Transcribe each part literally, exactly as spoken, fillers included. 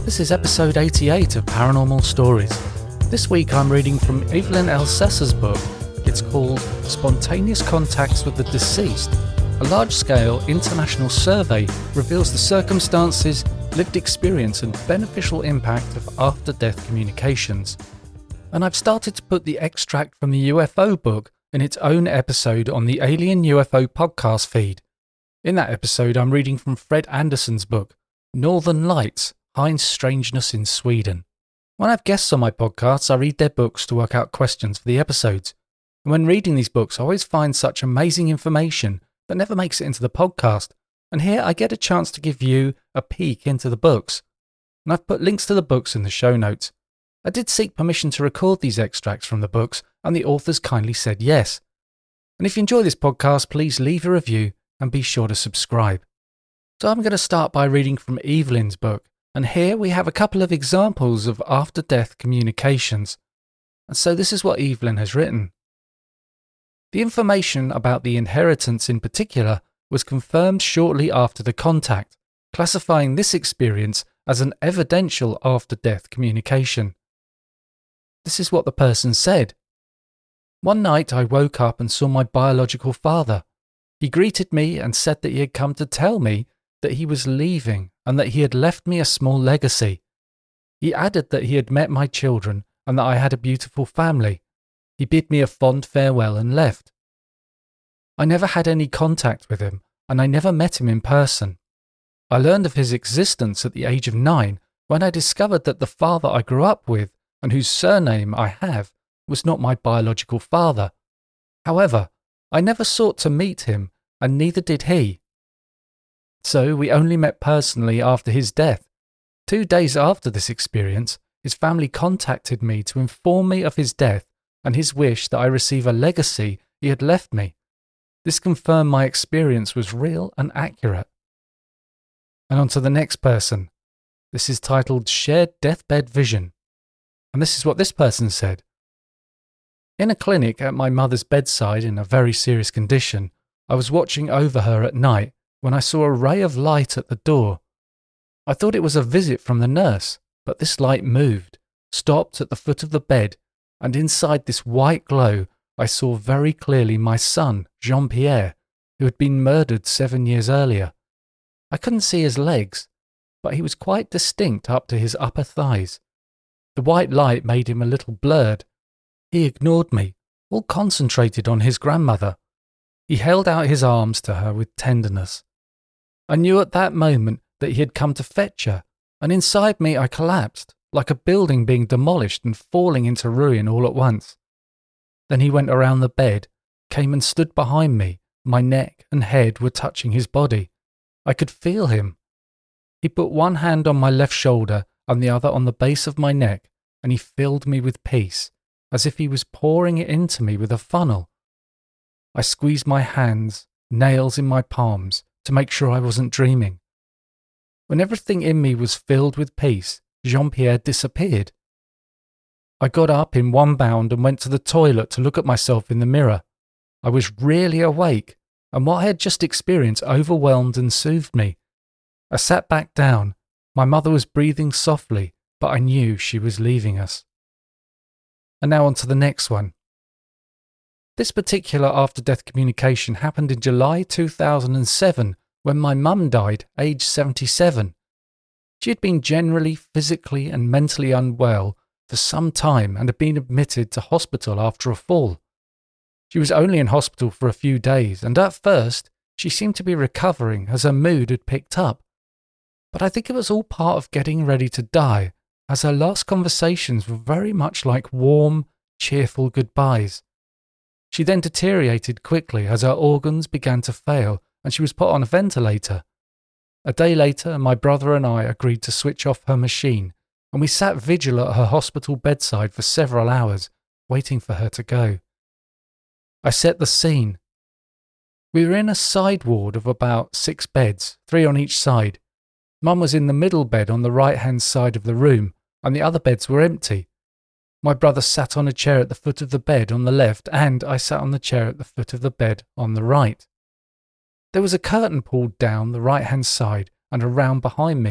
This is episode eighty-eight of Paranormal Stories. This week I'm reading from Evelyn Elsesser's book. It's called Spontaneous Contacts with the Deceased. A large-scale international survey reveals the circumstances, lived experience and beneficial impact of after-death communications. And I've started to put the extract from the U F O book in its own episode on the Alien U F O podcast feed. In that episode I'm reading from Fred Anderson's book, Northern Lights, Heinz Strangeness in Sweden. When I have guests on my podcasts, I read their books to work out questions for the episodes. And when reading these books, I always find such amazing information that never makes it into the podcast. And here I get a chance to give you a peek into the books. And I've put links to the books in the show notes. I did seek permission to record these extracts from the books, and the authors kindly said yes. And if you enjoy this podcast, please leave a review and be sure to subscribe. So I'm going to start by reading from Evelyn's book. And here we have a couple of examples of after-death communications. And so this is what Evelyn has written. The information about the inheritance in particular was confirmed shortly after the contact, classifying this experience as an evidential after-death communication. This is what the person said. One night I woke up and saw my biological father. He greeted me and said that he had come to tell me that he was leaving and that he had left me a small legacy. He added that he had met my children and that I had a beautiful family. He bid me a fond farewell and left. I never had any contact with him, and I never met him in person. I learned of his existence at the age of nine when I discovered that the father I grew up with and whose surname I have was not my biological father. However, I never sought to meet him, and neither did he. So we only met personally after his death. Two days after this experience, his family contacted me to inform me of his death and his wish that I receive a legacy he had left me. This confirmed my experience was real and accurate. And on to the next person. This is titled Shared Deathbed Vision. And this is what this person said. In a clinic at my mother's bedside in a very serious condition, I was watching over her at night when I saw a ray of light at the door. I thought it was a visit from the nurse, but this light moved, stopped at the foot of the bed, and inside this white glow I saw very clearly my son, Jean-Pierre, who had been murdered seven years earlier. I couldn't see his legs, but he was quite distinct up to his upper thighs. The white light made him a little blurred. He ignored me, all concentrated on his grandmother. He held out his arms to her with tenderness. I knew at that moment that he had come to fetch her, and inside me I collapsed, like a building being demolished and falling into ruin all at once. Then he went around the bed, came and stood behind me. My neck and head were touching his body. I could feel him. He put one hand on my left shoulder and the other on the base of my neck, and he filled me with peace, as if he was pouring it into me with a funnel. I squeezed my hands, nails in my palms, to make sure I wasn't dreaming. When everything in me was filled with peace, Jean-Pierre disappeared. I got up in one bound and went to the toilet to look at myself in the mirror. I was really awake, and what I had just experienced overwhelmed and soothed me. I sat back down. My mother was breathing softly, but I knew she was leaving us. And now on to the next one. This particular after-death communication happened in July two thousand seven when my mum died, aged seventy-seven. She had been generally physically and mentally unwell for some time and had been admitted to hospital after a fall. She was only in hospital for a few days, and at first she seemed to be recovering as her mood had picked up. But I think it was all part of getting ready to die, as her last conversations were very much like warm, cheerful goodbyes. She then deteriorated quickly as her organs began to fail and she was put on a ventilator. A day later, my brother and I agreed to switch off her machine, and we sat vigil at her hospital bedside for several hours, waiting for her to go. I set the scene. We were in a side ward of about six beds, three on each side. Mum was in the middle bed on the right-hand side of the room, and the other beds were empty. My brother sat on a chair at the foot of the bed on the left, and I sat on the chair at the foot of the bed on the right. There was a curtain pulled down the right-hand side and around behind me,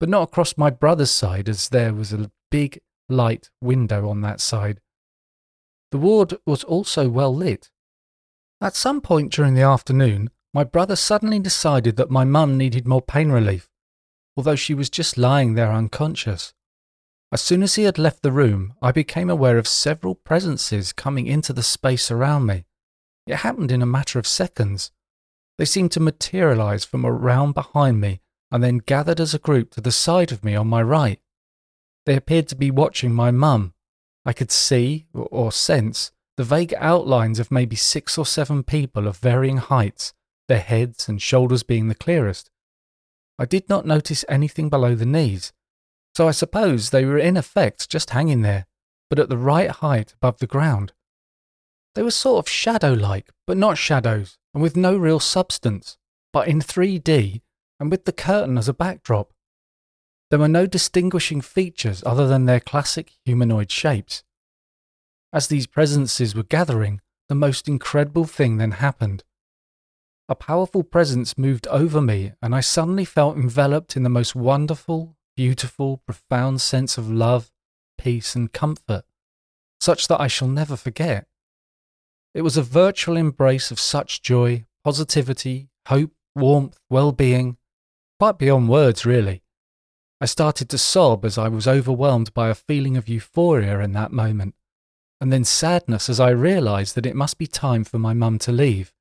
but not across my brother's side, as there was a big light window on that side. The ward was also well lit. At some point during the afternoon, my brother suddenly decided that my mum needed more pain relief, although she was just lying there unconscious. As soon as he had left the room, I became aware of several presences coming into the space around me. It happened in a matter of seconds. They seemed to materialize from around behind me and then gathered as a group to the side of me on my right. They appeared to be watching my mum. I could see, or sense, the vague outlines of maybe six or seven people of varying heights, their heads and shoulders being the clearest. I did not notice anything below the knees, so I suppose they were in effect just hanging there, but at the right height above the ground. They were sort of shadow-like, but not shadows, and with no real substance, but in three D, and with the curtain as a backdrop. There were no distinguishing features other than their classic humanoid shapes. As these presences were gathering, the most incredible thing then happened. A powerful presence moved over me, and I suddenly felt enveloped in the most wonderful, beautiful, profound sense of love, peace and comfort, such that I shall never forget. It was a virtual embrace of such joy, positivity, hope, warmth, well-being, quite beyond words really. I started to sob as I was overwhelmed by a feeling of euphoria in that moment, and then sadness as I realised that it must be time for my mum to leave.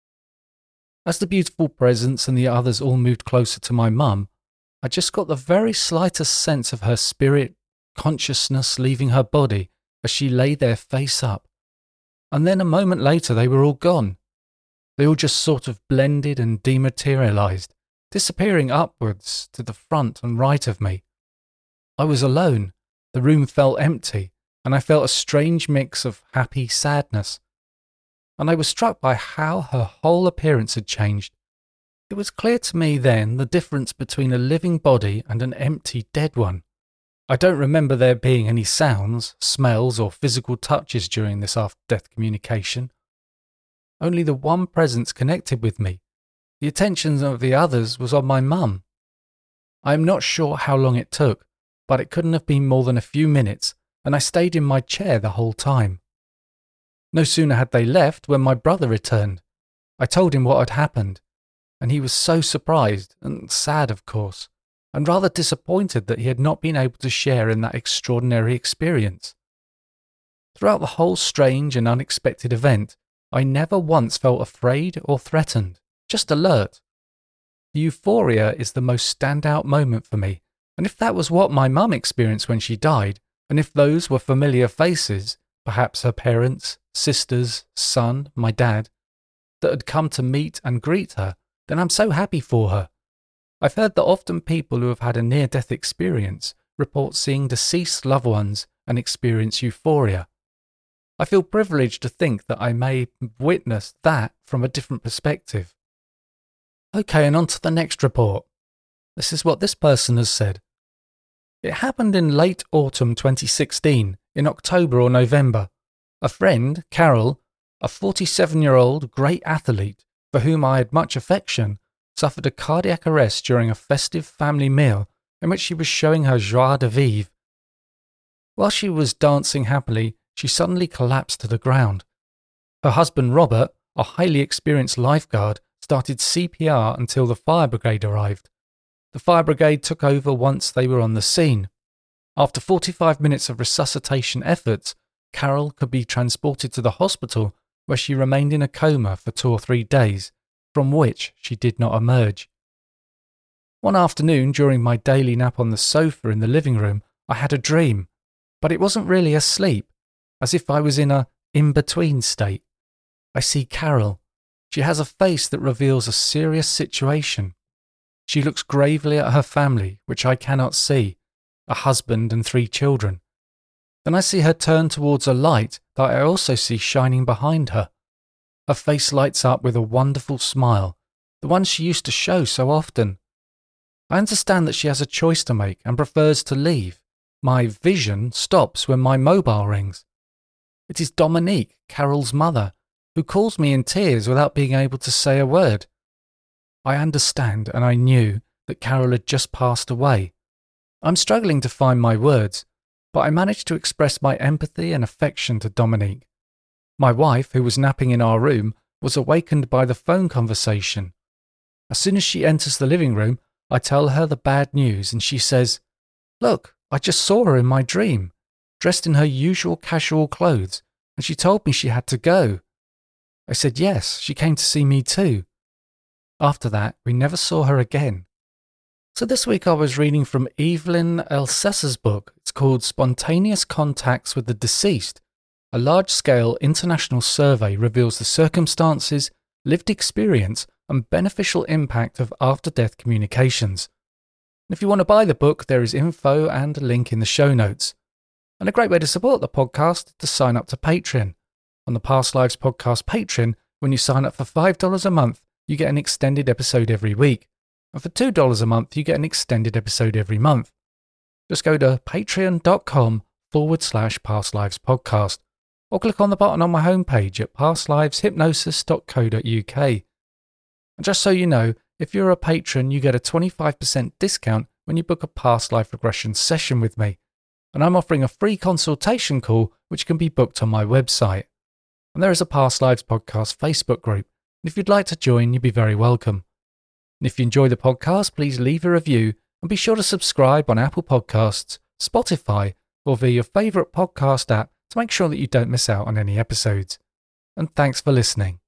As the beautiful presence and the others all moved closer to my mum, I just got the very slightest sense of her spirit, consciousness leaving her body as she lay there face up. And then a moment later they were all gone. They all just sort of blended and dematerialised, disappearing upwards to the front and right of me. I was alone, the room felt empty, and I felt a strange mix of happy sadness. And I was struck by how her whole appearance had changed. It was clear to me then the difference between a living body and an empty dead one. I don't remember there being any sounds, smells or physical touches during this after-death communication. Only the one presence connected with me. The attention of the others was on my mum. I am not sure how long it took, but it couldn't have been more than a few minutes, and I stayed in my chair the whole time. No sooner had they left when my brother returned. I told him what had happened, and he was so surprised, and sad of course, and rather disappointed that he had not been able to share in that extraordinary experience. Throughout the whole strange and unexpected event, I never once felt afraid or threatened, just alert. The euphoria is the most standout moment for me, and if that was what my mum experienced when she died, and if those were familiar faces, perhaps her parents, sisters, son, my dad, that had come to meet and greet her, then I'm so happy for her. I've heard that often people who have had a near-death experience report seeing deceased loved ones and experience euphoria. I feel privileged to think that I may witness that from a different perspective. Okay, and on to the next report. This is what this person has said. It happened in late autumn twenty sixteen, in October or November. A friend, Carol, a forty-seven-year-old great athlete for whom I had much affection, suffered a cardiac arrest during a festive family meal in which she was showing her joie de vivre. While she was dancing happily, she suddenly collapsed to the ground. Her husband Robert, a highly experienced lifeguard, started C P R until the fire brigade arrived. The fire brigade took over once they were on the scene. After forty-five minutes of resuscitation efforts, Carol could be transported to the hospital where she remained in a coma for two or three days, from which she did not emerge. One afternoon during my daily nap on the sofa in the living room, I had a dream, but it wasn't really a sleep, as if I was in a in-between state. I see Carol. She has a face that reveals a serious situation. She looks gravely at her family, which I cannot see, a husband and three children. Then I see her turn towards a light that I also see shining behind her. Her face lights up with a wonderful smile, the one she used to show so often. I understand that she has a choice to make and prefers to leave. My vision stops when my mobile rings. It is Dominique, Carol's mother, who calls me in tears without being able to say a word. I understand, and I knew that Carol had just passed away, I'm struggling to find my words, but I managed to express my empathy and affection to Dominique. My wife, who was napping in our room, was awakened by the phone conversation. As soon as she enters the living room, I tell her the bad news and she says, "Look, I just saw her in my dream, dressed in her usual casual clothes, and she told me she had to go." I said yes, she came to see me too. After that, we never saw her again. So this week I was reading from Evelyn Elsesser's book. It's called Spontaneous Contacts with the Deceased. A large-scale international survey reveals the circumstances, lived experience, and beneficial impact of after-death communications. And if you want to buy the book, there is info and a link in the show notes. And a great way to support the podcast is to sign up to Patreon. On the Past Lives Podcast Patreon, when you sign up for five dollars a month, you get an extended episode every week. And for two dollars a month, you get an extended episode every month. Just go to patreon.com forward slash Past Lives Podcast, or click on the button on my homepage at past lives hypnosis dot co dot uk. And just so you know, if you're a patron, you get a twenty-five percent discount when you book a past life regression session with me. And I'm offering a free consultation call, which can be booked on my website. And there is a Past Lives Podcast Facebook group. And if you'd like to join, you'd be very welcome. And if you enjoy the podcast, please leave a review and be sure to subscribe on Apple Podcasts, Spotify, or via your favourite podcast app to make sure that you don't miss out on any episodes. And thanks for listening.